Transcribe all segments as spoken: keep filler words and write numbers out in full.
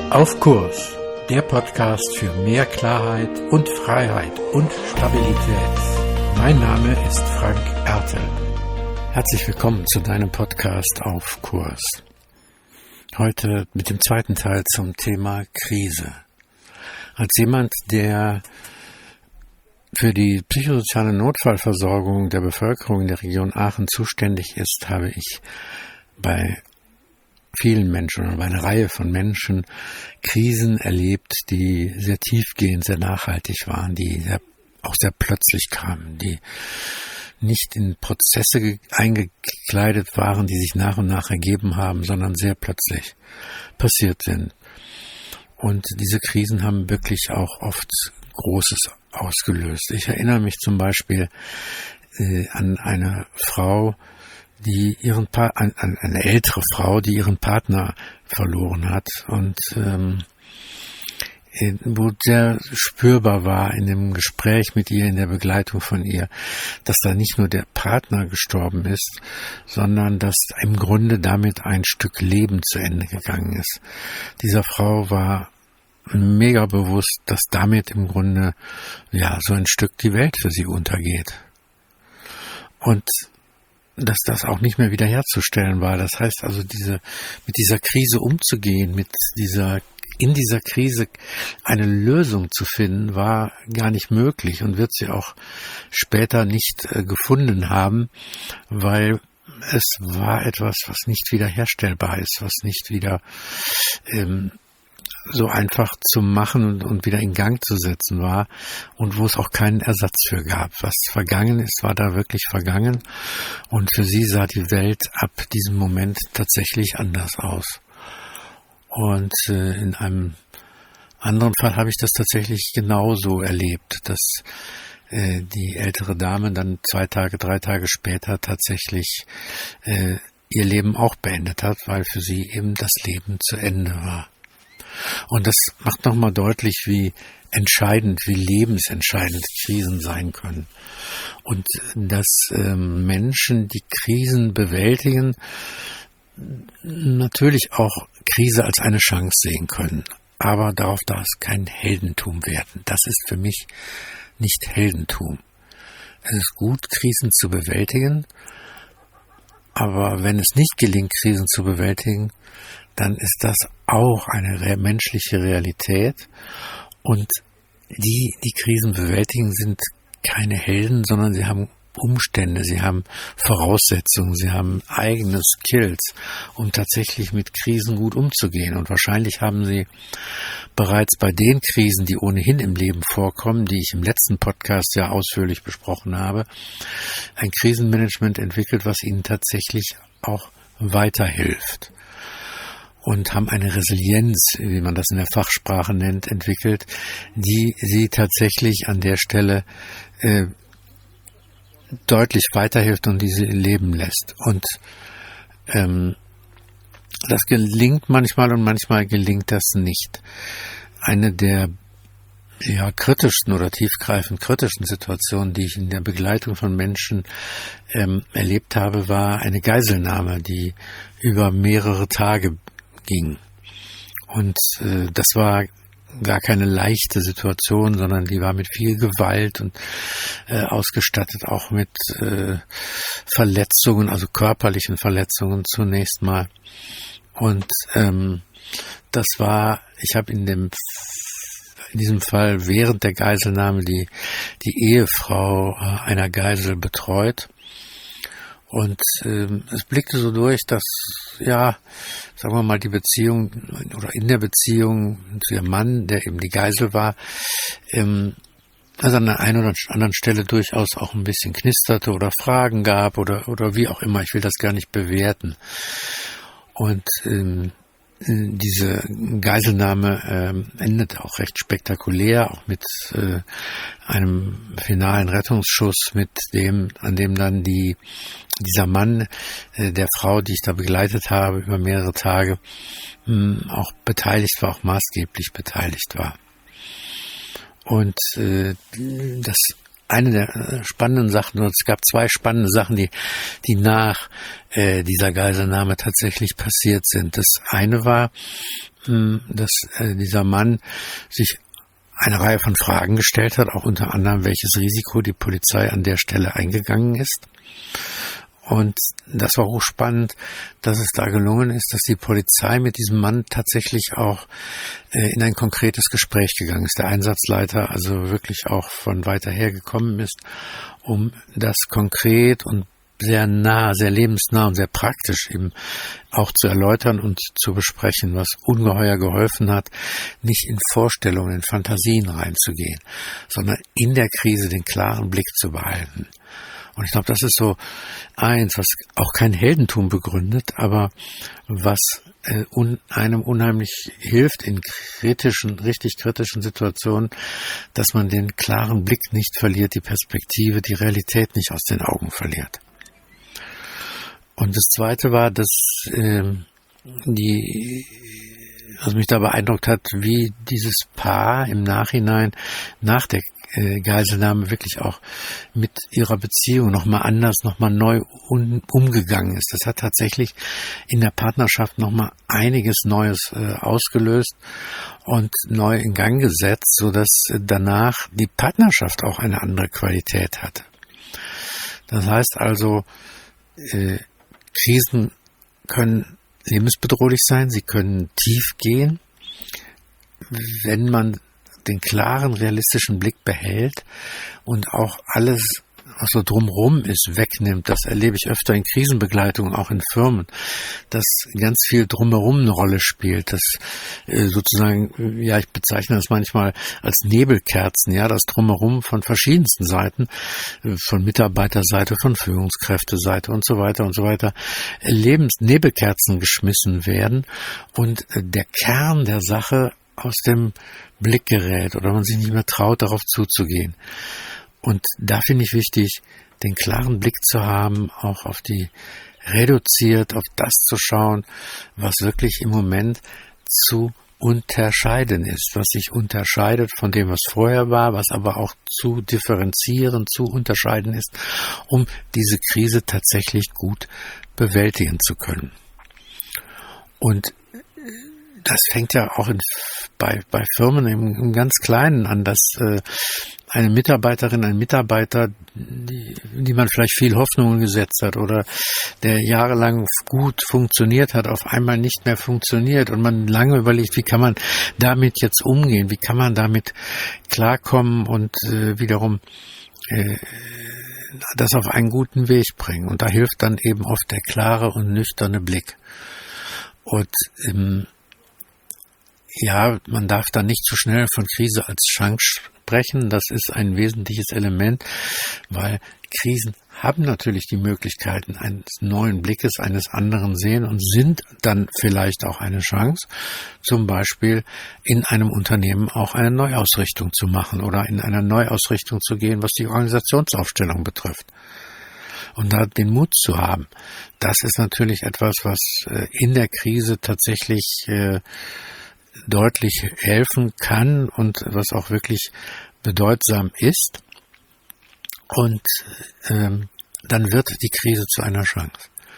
Auf Kurs, der Podcast für mehr Klarheit und Freiheit und Stabilität. Mein Name ist Frank Ertel. Herzlich willkommen zu deinem Podcast Auf Kurs. Heute mit dem zweiten Teil zum Thema Krise. Als jemand, der für die psychosoziale Notfallversorgung der Bevölkerung in der Region Aachen zuständig ist, habe ich bei vielen Menschen oder bei einer Reihe von Menschen Krisen erlebt, die sehr tiefgehend, sehr nachhaltig waren, die sehr, auch sehr plötzlich kamen, die nicht in Prozesse eingekleidet waren, die sich nach und nach ergeben haben, sondern sehr plötzlich passiert sind. Und diese Krisen haben wirklich auch oft Großes ausgelöst. Ich erinnere mich zum Beispiel äh, an eine Frau, die ihren pa- an, an eine ältere Frau, die ihren Partner verloren hat und ähm, wo sehr spürbar war in dem Gespräch mit ihr, in der Begleitung von ihr, dass da nicht nur der Partner gestorben ist, sondern dass im Grunde damit ein Stück Leben zu Ende gegangen ist. Dieser Frau war mega bewusst, dass damit im Grunde ja so ein Stück die Welt für sie untergeht. Und dass das auch nicht mehr wiederherzustellen war. Das heißt also, diese mit dieser Krise umzugehen, mit dieser in dieser Krise eine Lösung zu finden, war gar nicht möglich und wird sie auch später nicht äh, gefunden haben, weil es war etwas, was nicht wiederherstellbar ist, was nicht wieder ähm, so einfach zu machen und, und wieder in Gang zu setzen war und wo es auch keinen Ersatz für gab. Was vergangen ist, war da wirklich vergangen und für sie sah die Welt ab diesem Moment tatsächlich anders aus. Und äh, in einem anderen Fall habe ich das tatsächlich genauso erlebt, dass äh, die ältere Dame dann zwei Tage, drei Tage später tatsächlich äh, ihr Leben auch beendet hat, weil für sie eben das Leben zu Ende war. Und das macht nochmal deutlich, wie entscheidend, wie lebensentscheidend Krisen sein können. Und dass ähm, Menschen, die Krisen bewältigen, natürlich auch Krise als eine Chance sehen können. Aber darauf darf es kein Heldentum werden. Das ist für mich nicht Heldentum. Es ist gut, Krisen zu bewältigen, aber wenn es nicht gelingt, Krisen zu bewältigen, dann ist das auch eine re- menschliche Realität. Und die, die Krisen bewältigen, sind keine Helden, sondern sie haben Umstände, sie haben Voraussetzungen, sie haben eigene Skills, um tatsächlich mit Krisen gut umzugehen. Und wahrscheinlich haben sie bereits bei den Krisen, die ohnehin im Leben vorkommen, die ich im letzten Podcast ja ausführlich besprochen habe, ein Krisenmanagement entwickelt, was ihnen tatsächlich auch weiterhilft. Und haben eine Resilienz, wie man das in der Fachsprache nennt, entwickelt, die sie tatsächlich an der Stelle äh, deutlich weiterhilft und die sie leben lässt. Und ähm, das gelingt manchmal und manchmal gelingt das nicht. Eine der ja, kritischsten oder tiefgreifend kritischen Situationen, die ich in der Begleitung von Menschen ähm, erlebt habe, war eine Geiselnahme, die über mehrere Tage ging. Und äh, das war gar keine leichte Situation, sondern die war mit viel Gewalt und äh, ausgestattet, auch mit äh, Verletzungen, also körperlichen Verletzungen zunächst mal. Und ähm, das war, ich habe in dem in diesem Fall während der Geiselnahme die die Ehefrau äh, einer Geisel betreut. Und ähm, es blickte so durch, dass, ja, sagen wir mal, die Beziehung oder in der Beziehung zu ihrem Mann, der eben die Geisel war, ähm, also an der einen oder anderen Stelle durchaus auch ein bisschen knisterte oder Fragen gab oder oder wie auch immer. Ich will das gar nicht bewerten. Und ähm, diese Geiselnahme ähm, endete auch recht spektakulär, auch mit äh, einem finalen Rettungsschuss, mit dem, an dem dann die dieser Mann äh, der Frau, die ich da begleitet habe über mehrere Tage, mh, auch beteiligt war, auch maßgeblich beteiligt war. Und äh, das eine der spannenden Sachen, oder es gab zwei spannende Sachen, die, die nach äh, dieser Geiselnahme tatsächlich passiert sind. Das eine war, dass äh, dieser Mann sich eine Reihe von Fragen gestellt hat, auch unter anderem, welches Risiko die Polizei an der Stelle eingegangen ist. Und das war hochspannend, dass es da gelungen ist, dass die Polizei mit diesem Mann tatsächlich auch äh, in ein konkretes Gespräch gegangen ist. Der Einsatzleiter also wirklich auch von weiter her gekommen ist, um das konkret und sehr nah, sehr lebensnah und sehr praktisch eben auch zu erläutern und zu besprechen, was ungeheuer geholfen hat, nicht in Vorstellungen, in Fantasien reinzugehen, sondern in der Krise den klaren Blick zu behalten. Und ich glaube, das ist so eins, was auch kein Heldentum begründet, aber was äh, un, einem unheimlich hilft in kritischen, richtig kritischen Situationen, dass man den klaren Blick nicht verliert, die Perspektive, die Realität nicht aus den Augen verliert. Und das Zweite war, dass äh, die, was mich da beeindruckt hat, wie dieses Paar im Nachhinein nach der äh, Geiselnahme wirklich auch mit ihrer Beziehung nochmal anders, nochmal neu un, umgegangen ist. Das hat tatsächlich in der Partnerschaft nochmal einiges Neues äh, ausgelöst und neu in Gang gesetzt, sodass äh, danach die Partnerschaft auch eine andere Qualität hatte. Das heißt also, äh, Krisen können lebensbedrohlich sein, sie können tief gehen. Wenn man den klaren, realistischen Blick behält und auch alles, was so drumherum ist, wegnimmt, das erlebe ich öfter in Krisenbegleitung, auch in Firmen, dass ganz viel drumherum eine Rolle spielt, dass äh, sozusagen, ja, ich bezeichne das manchmal als Nebelkerzen, ja, das drumherum von verschiedensten Seiten, äh, von Mitarbeiterseite, von Führungskräfteseite und so weiter und so weiter, äh, Lebensnebelkerzen geschmissen werden und äh, der Kern der Sache aus dem Blick gerät oder man sich nicht mehr traut, darauf zuzugehen. Und da finde ich wichtig, den klaren Blick zu haben, auch auf die reduziert, auf das zu schauen, was wirklich im Moment zu unterscheiden ist, was sich unterscheidet von dem, was vorher war, was aber auch zu differenzieren, zu unterscheiden ist, um diese Krise tatsächlich gut bewältigen zu können. Und das fängt ja auch in, bei, bei Firmen im, im ganz Kleinen an, dass äh, eine Mitarbeiterin, ein Mitarbeiter, die, die man vielleicht viel Hoffnungen gesetzt hat oder der jahrelang gut funktioniert hat, auf einmal nicht mehr funktioniert und man lange überlegt, wie kann man damit jetzt umgehen, wie kann man damit klarkommen und äh, wiederum äh, das auf einen guten Weg bringen. Und da hilft dann eben oft der klare und nüchterne Blick. Und ähm, ja, man darf da nicht zu schnell von Krise als Chance sprechen. Das ist ein wesentliches Element, weil Krisen haben natürlich die Möglichkeiten eines neuen Blickes, eines anderen Sehen und sind dann vielleicht auch eine Chance, zum Beispiel in einem Unternehmen auch eine Neuausrichtung zu machen oder in eine Neuausrichtung zu gehen, was die Organisationsaufstellung betrifft. Und da den Mut zu haben, das ist natürlich etwas, was in der Krise tatsächlich deutlich helfen kann und was auch wirklich bedeutsam ist. Und ähm, dann wird die Krise zu einer Chance.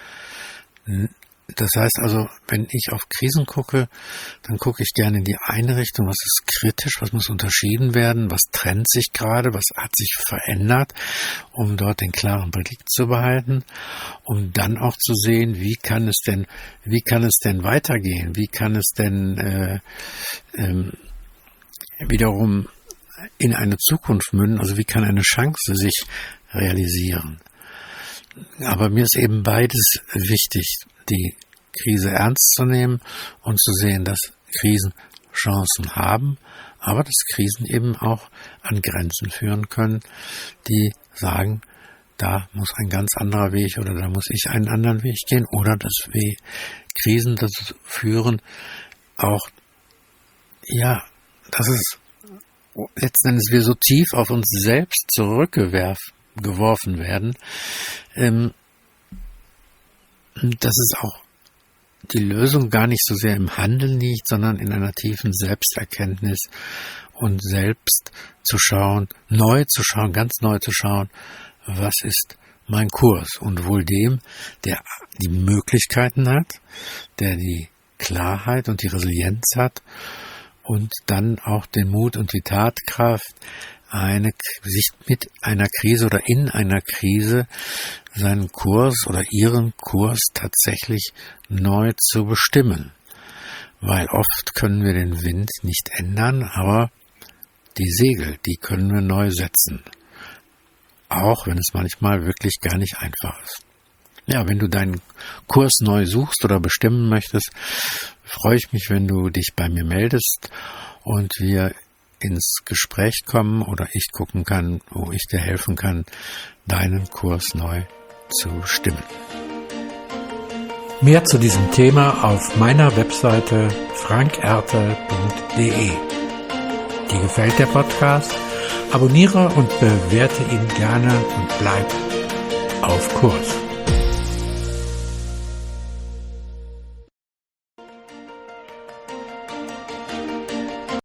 Das heißt also, wenn ich auf Krisen gucke, dann gucke ich gerne in die eine Richtung, was ist kritisch, was muss unterschieden werden, was trennt sich gerade, was hat sich verändert, um dort den klaren Blick zu behalten, um dann auch zu sehen, wie kann es denn, wie kann es denn weitergehen, wie kann es denn äh, ähm, wiederum in eine Zukunft münden, also wie kann eine Chance sich realisieren. Aber mir ist eben beides wichtig, die Krise ernst zu nehmen und zu sehen, dass Krisen Chancen haben, aber dass Krisen eben auch an Grenzen führen können, die sagen, da muss ein ganz anderer Weg oder da muss ich einen anderen Weg gehen oder dass wir Krisen dazu führen, auch, ja, dass es letzten Endes wir so tief auf uns selbst zurückgeworfen werden, ähm, dass es auch die Lösung gar nicht so sehr im Handeln liegt, sondern in einer tiefen Selbsterkenntnis und selbst zu schauen, neu zu schauen, ganz neu zu schauen, was ist mein Kurs und wohl dem, der die Möglichkeiten hat, der die Klarheit und die Resilienz hat und dann auch den Mut und die Tatkraft, eine, sich mit einer Krise oder in einer Krise seinen Kurs oder ihren Kurs tatsächlich neu zu bestimmen. Weil oft können wir den Wind nicht ändern, aber die Segel, die können wir neu setzen. Auch wenn es manchmal wirklich gar nicht einfach ist. Ja, wenn du deinen Kurs neu suchst oder bestimmen möchtest, freue ich mich, wenn du dich bei mir meldest und wir ins Gespräch kommen oder ich gucken kann, wo ich dir helfen kann, deinen Kurs neu zu bestimmen. Mehr zu diesem Thema auf meiner Webseite frank ertel punkt de. Dir gefällt der Podcast? Abonniere und bewerte ihn gerne und bleib auf Kurs.